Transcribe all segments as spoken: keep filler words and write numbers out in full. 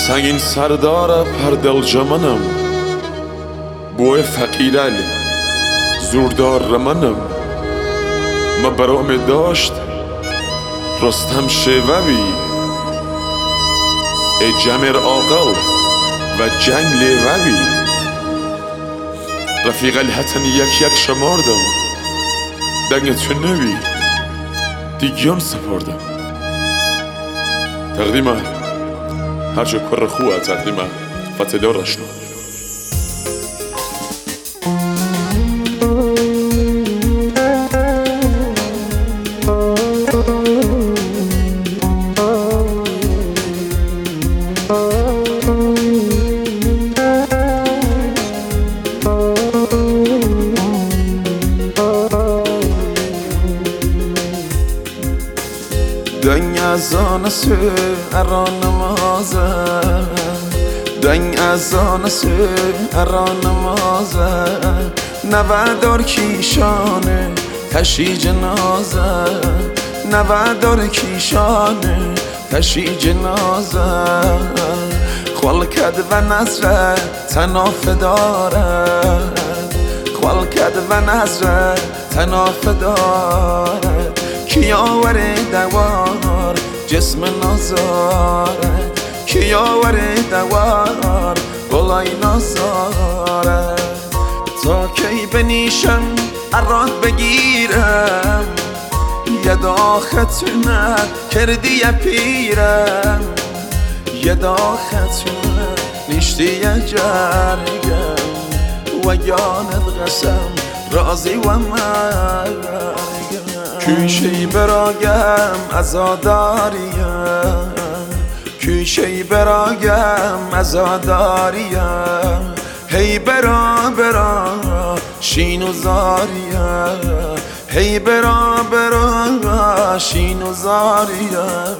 سنگین سردار پر دل جمنم، بوی فقیرل زوردار رمنم. ما برام داشت رستم شیوه‌وی، ای جمر عاقل و جنگ لیوه‌وی. رفیق الهتن یک یک شماردم، دنگ تو نوی دیگیان سپردم. تقدیمه هرچه کر خواه تقدیمه فتدار رشنو. دنگ از آن سو اران نمازه، دنگ از آن سو اران نمازه. نودار کیشانه تشی جنازه، نودار کیشانه تشی جنازه. خوال کد و نظره تناف دارد، خوال کد و نظره تناف دارد. کی آوره دوار جسم نازارد، کی آوره دوار گلای نازارد. تا کی بنیشم اراد بگیرم، یه داختونه کردی یه پیرم، یه داختونه نیشتی یه جرگم. و یاند قسم رازی و مرگم. کیشی براگم ازاداریم، کیشی براگم ازاداریم. هی برا برا شین و زاریم، هی برا برا شین و زاریم.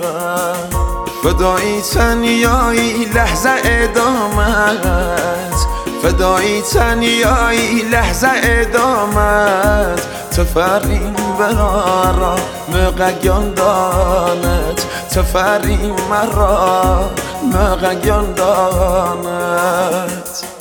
فدایی تنیایی لحظه ادامت، فدایی تنیایی لحظه ادامت. تفریم برا مقگان دانت، تفریم مرا مقگان دانت.